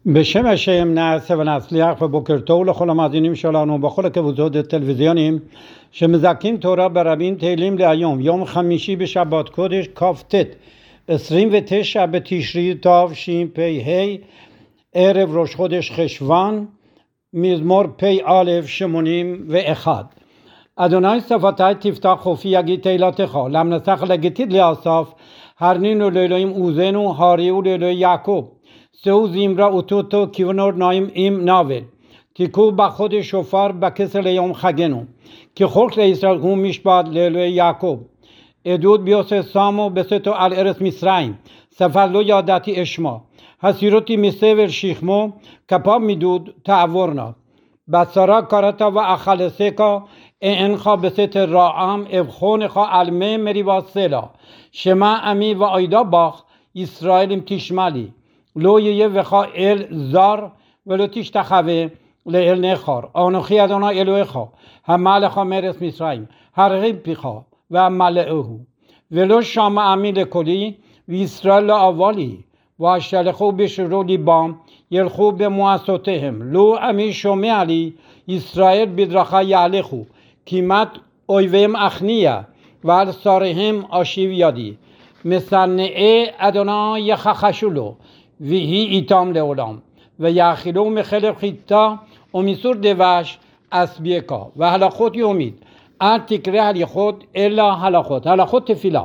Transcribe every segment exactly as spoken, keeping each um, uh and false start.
בשם השם נעשה ונצליח ובוקר טוב לכל המאזינים שלנו בכל הקבוצות הטלוויזיוניים שמזכים תורה ברבים תהילים להיום, יום חמישי בשבת קודש כ"ט עשרים ותשע בתשרי תשפ"ה, ערב ראש חודש חשוון, מזמור פ"א שמונים ואחת. אדוני שפתי תפתח חופי יגיד תהילתך, למנסח לגיתית לאסף, הרנינו לאלוהים עוזנו, הריעו לאלוהי יעקב. سو زیمرا اوتوتو کیونور نایم ایم ناول تیکو با خود شوفار با کسر یوم خگنو که خلق اسرائیل هم میشباد لیلوی یعقوب ادود بیوس سامو بسیتو الارس میسرایم سفرلو یادتی اشما حسیروتی میسیور شیخمو کپا میدود تعورنا بسارا کارتا و اخالسیکا انخا بسیت راام افخونخا علمه مری واسلا شما امی و آیدا باخ اسرائیلیم تیشمالی لو یه وخا ال زار ولو تیش تخوه لیل نخار آنخی ادانا الوه خا هم ملخا مرس میسرایم هر غیب پیخا و ملعهو ولو شام امین کلی و اسرائیل اوالی و اشتلخو بشرو لیبام یلخو به مواسطهم لو امی شومه علی اسرائیل بدرخا یعلخو کیمت اویویم اخنیه و السارهم آشیو یادی مسنعه ادانا یخخشولو ویهی ایتام لولام و یخیلو مخلب خیتا امیسور دوش اسبیکا و حالا خود یومید ار تکره حلی خود الا حالا خود حالا خود تفیلا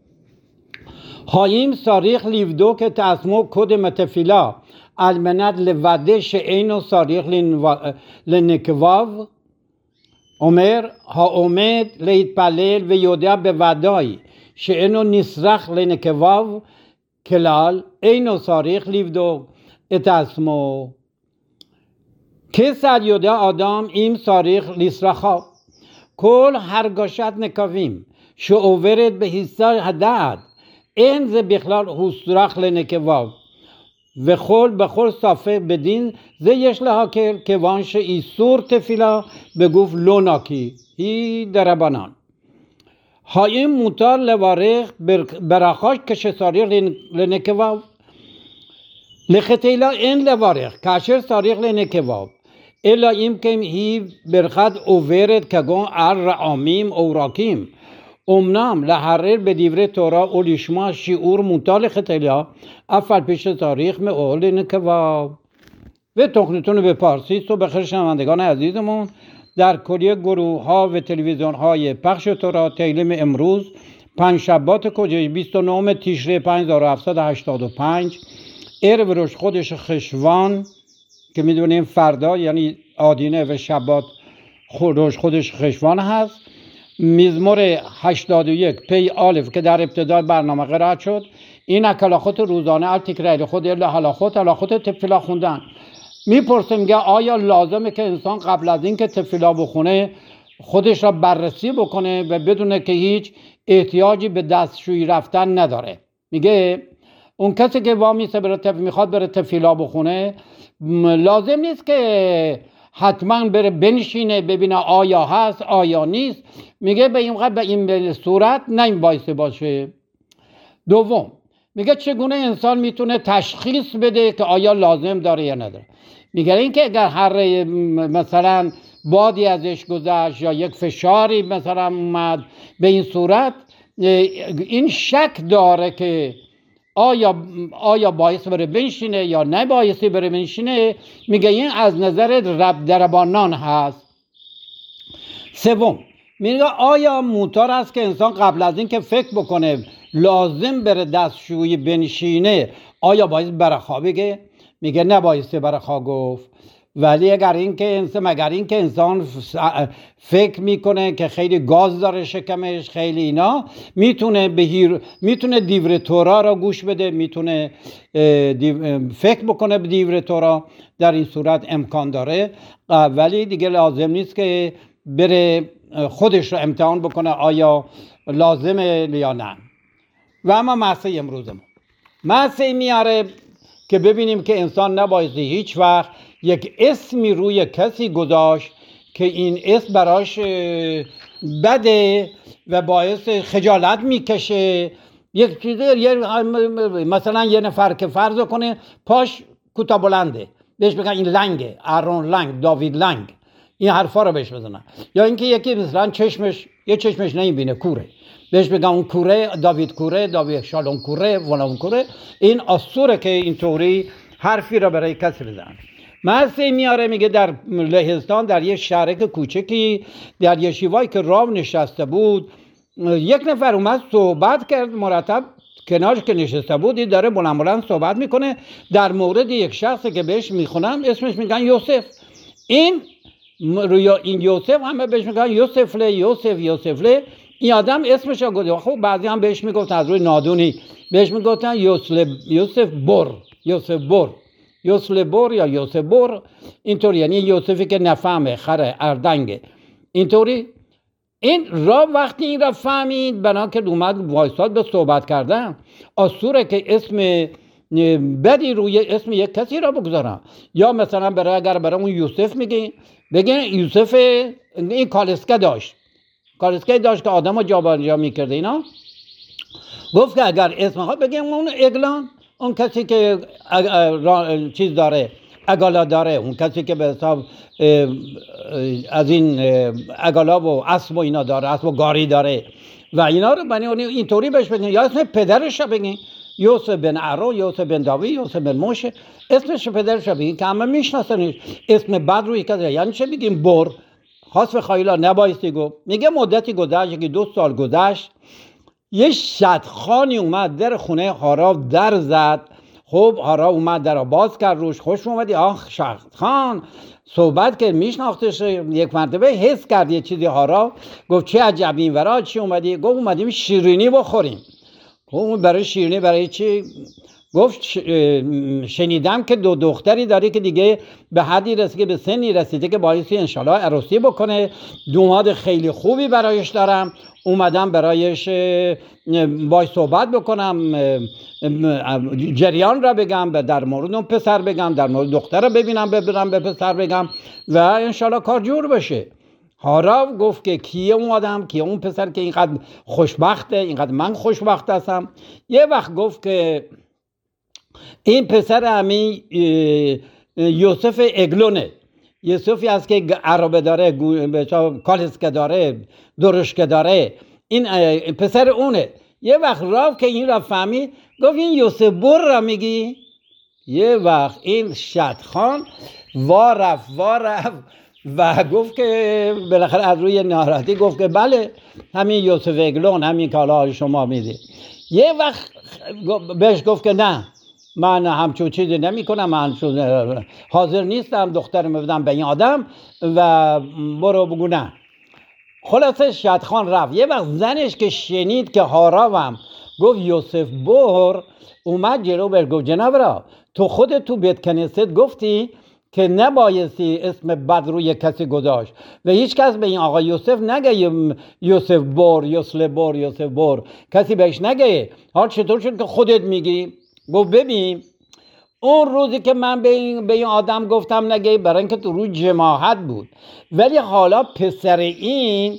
هاییم ساریخ لیودو که تسمو کد متفیلا المند لوده شعینو ساریخ لنکواو عمر ها اومد لیت پلیل و یوده به ودای شعینو نسرخ لنکواو کلال اینو ساریخ لیودو اتسمو که سریوده آدم این ساریخ لیسرخا کل هرگاشت نکویم شو اوورد به حصه هدد این زی بخلال حسرخ لنکواو و خل بخل صافه بدین زی یش لها که وانش ایسور تفیلا بگوف لوناکی هی دربانان هایم موتار لوارخ براخاش کش ساریخ لنکواو لختیلا این لوارخ کشر ساریخ لنکواو الا ایم کم هی برخد اوورد کگون ار رعامیم اوراکیم امنام لحرر به دیوره تورا اولیشما شیعور موتار لختیلا افل پیش تاریخ می اول لنکواو و تخنیتون به پارسی تو بخیر شنوندگان عزیزمون در کلیه گروه ها و تلویزیون های پخش تورا تیلیم امروز پنج شبات کجای بیست و نه تیشره پنج هزار و هفتصد و هشتاد و پنج عرب روش خودش خشوان که میدونیم فردا یعنی آدینه و شبات روش خودش خشوان هست. مزمور هشتاد و یک پی آلف که در ابتدای برنامه قرائت شد این اکلاخوت روزانه التکرار خود الا حلاخوت حلاخوت تفیلا خوندن. میپرسیم که آیا لازمه که انسان قبل از این که تفیلا بخونه خودش را بررسی بکنه و بدونه که هیچ احتیاجی به دستشویی رفتن نداره؟ میگه اون کسی که وامیسه بره تف... میخواد بره تفیلا بخونه لازم نیست که حتما بره بنشینه ببینه آیا هست آیا نیست. میگه به این به این صورت نه این بایسته باشه. دوم میگه چگونه انسان میتونه تشخیص بده که آیا لازم داره یا نداره؟ میگه این که اگر هر مثلا بادی ازش گذشت یا یک فشاری مثلا اومد به این صورت این شک داره که آیا آیا باعث بره بنشینه یا نه باعثی بره بنشینه. میگه این از نظر رب دربانان هست. سوم میگه آیا موتور است که انسان قبل از این که فکر بکنه لازم بره دستشویی بنشینه آیا باعث برخا بگه؟ میگه نبایسته برخا گفت. ولی اگر این که انسان مگر این که انسان فکر میکنه که خیلی گاز داره شکمش خیلی اینا میتونه بهیر میتونه دیور تورا را گوش بده، میتونه فکر بکنه به دیور تورا، در این صورت امکان داره. ولی دیگه لازم نیست که بره خودش رو امتحان بکنه آیا لازمه یا نه. و اما مسئله امروزمون مسئله میاره که ببینیم که انسان نبایستی هیچ وقت یک اسمی روی کسی گذاشت که این اسم براش بده و باعث خجالت میکشه. یک چیزی مثلا یه نفر که فرض کنه پاش کوتاه بلنده، بهش بگن این لنگه، آرون لنگ، داوید لنگ، این حرفا رو بهش بزنن. یا اینکه یکی مثلا چشمش یه چشمش نمیبینه، کوره، بهش بگن اون کوره، داوید کوره، داوید شالوم کوره، فلان کوره. این آسوره که اینطوری حرفی را برای کسی بزنن. مرسی میاره میگه در لهستان در یه شهرک کوچکی در یه شیوایی که راو نشسته بود، یک نفر اومد صحبت کرد مرتب کنارش که نشسته بود، این داره بلند بلند صحبت میکنه در مورد یک شخصی که بهش میخونم اسمش میگن یوسف. این رویا این یوسف همه بهش میگن یوسف له یوسف یوسف له. این آدم اسمش رو گفت. خب بعضی هم بهش میگفتن از روی نادونی بهش میگفتن یوسف یوسف بر یوسف بر یوسف بر یا یوسف بر، اینطوری، یعنی یوسفی که نفهمه، خره، اردنگه، اینطوری. این را وقتی این را فهمید بنا که اومد وایساد به صحبت کردن، آسوره که اسم بدی روی اسم یک کسی را بگذارم. یا مثلا برای اگر برای اون یوسف میگه بگه یوسف این کالسکه داشت کالسکه داشت که آدم ها جا جا میکرده اینا، گفت که اگر اسم ها بگه اون اگلان، اون کسی که چیز داره، اگالا داره، اون کسی که به حساب از این اگالا و اسب و اینا داره، اسب و گاری داره و اینا رو بنی اینطوری بهش بگین. یا اسم پدرش رو بگین، یوسف بن عرو، یوسف بن داوی، یوسف بن موشه، اسمش پدرش رو بگین که همه میشناسنش. اسم بعد روی کسی یعنی چه بگیم بر خاص خایلا نبایستی گفت. میگه مدتی گذشت که دو سال گذشت، یه شدخانی اومد در خونه هاراو در زد. خب هاراو اومد در باز کرد، روش خوش اومدی، آخ شدخان صحبت که میشناختش. یک مرتبه حس کرد یه چیزی هاراو، گفت چه عجب این ورا چی اومدی؟ گفت اومدیم شیرینی بخوریم. گفت برای شیرینی برای چی؟ گفت شنیدم که دو دختری داری که دیگه به حدی رسیده، به سنی رسیده که بایستی انشالله عروسی بکنه، دوماد خیلی خوبی برایش دارم، اومدم برایش باید صحبت بکنم، جریان را بگم، در مورد اون پسر بگم، در مورد دختر را ببینم ببینم به پسر بگم و انشالله کار جور بشه. هاراو گفت که کیه اون آدم، کیه اون پسر که اینقدر خوشبخته، اینقدر من خوشبخت هستم. یه وقت گفت که این پسر همین یوسف اگلونه، یوسفی هست که عربه داره، کالسکه داره، درشکه داره، این پسر اونه. یه وقت راو که این را فهمید گفت این یوسف بر را میگی؟ یه وقت این شدخان وارف وارف و گفت که بالاخره از روی ناراحتی گفت که بله همین یوسف اگلون، همین که حالا شما میدی. یه وقت بهش گفت که نه من همچون چیزی نمی کنم، من حاضر نیستم دخترم بدم به این آدم و برو بگو نه. خلاصه شدخان رفت. یه وقت زنش که شنید که هاراو هم گفت یوسف بر، اومد جلو بر گفت جناب را تو خودت تو بیت کنیست گفتی که نبایستی اسم بد روی کسی گذاشت و هیچ کس به این آقا یوسف نگه یوسف بر، یوسف بر، یوسف بر، کسی بهش نگه. حال چطور شد که خودت میگی؟ گفت ببین اون روزی که من به این, به این آدم گفتم نگه، برای اینکه تو روی جماعت بود، ولی حالا پسر این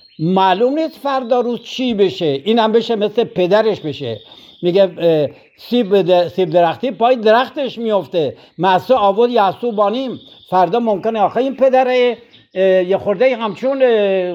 معلوم نیست فردا روز چی بشه، این هم بشه مثل پدرش بشه. میگه سیب, سیب درختی پای درختش میفته، معصو آود یعصو بانیم. فردا ممکنه آخه این پدره یه خورده همچون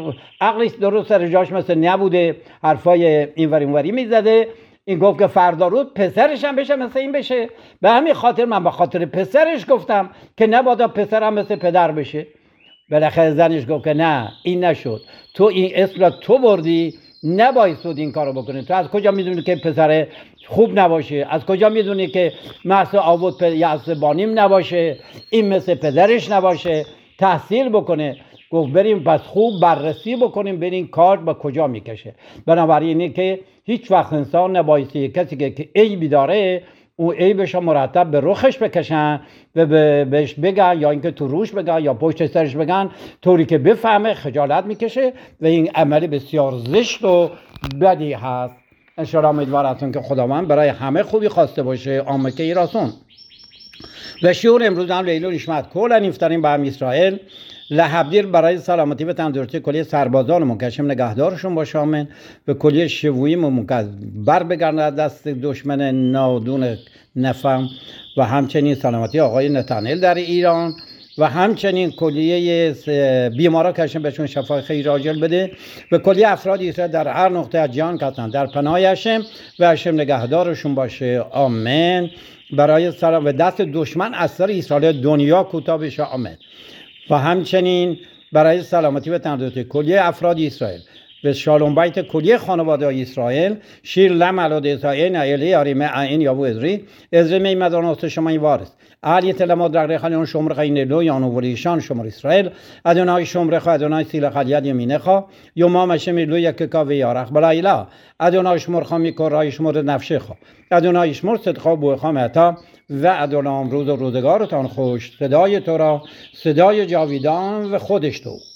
عقلش درست سر جاش مثل نبوده، حرفای اینوری اونوری میزده. این گفت که فردا روز پسرش هم بشه مثل این بشه. به همین خاطر من به خاطر پسرش گفتم که نبادا پسرم مثل پدر بشه. بالاخره زنش گفت که نه این نشد، تو این اسم را تو بردی، نباید این کارو بکنی. تو از کجا میدونی که پسر خوب نباشه؟ از کجا میدونی که مثل آود یعصبانیم نباشه، این مثل پدرش نباشه، تحصیل بکنه. گفت بریم پس خوب بررسی بکنیم ببینیم کار با کجا میکشه. بنابراین اینه که هیچ وقت انسان نبایستی کسی که عیبی داره اون عیبش رو مرتب به رخش بکشن و بهش بگن، یا اینکه تو روش بگن یا پشت سرش بگن، طوری که بفهمه خجالت میکشه و این عملی بسیار زشت و بدی هست. انشاءالله امیدوارم که خداوند برای همه خوبی خواسته باشه. آمکه ایراسون و شعور امروز هم لیلو نشمت کلا نفترین به هم اسرائیل لحبدیر برای سلامتی و تندرستی کلیه سربازانمون که هشم نگهدارشون باشه آمین. و کلیه شویمون که بر بگردن دست دشمن نادون نفهم و همچنین سلامتی آقای نتانیل در ایران و همچنین کلیه بیمارا که هشم بهشون شفای خیر عاجل بده و کلیه افراد اسرائیل در هر نقطه از جهان که هستن در پناه هشم و هشم نگهدارشون باشه آمین. برای سلام و دست دشمن از سر اسرائیل دنیا کوتاه بشه آمین. و همچنین برای سلامتی و تندرستی کلیه افراد اسرائیل و شالوم بیت کلیه خانواده اسرائیل شیر لم علاد اسرائیل ایلی آریمه این یابو ازری ازری می مدانست شما این وارث علی تلما در رخلیون شمر خین لو یانو ولیشان شمر اسرائیل ادونای شمر خ ادونای سیل خلیاد یمینه خ یوم مشم لو یک کاوی یارخ بلایلا ادونای شمر خامی کرای شمر نفشه خ ادونای شمر صدقا بو خامتا و ادونام روز و روزگارتان خوش. صدای تو را صدای جاویدان و خودش تو.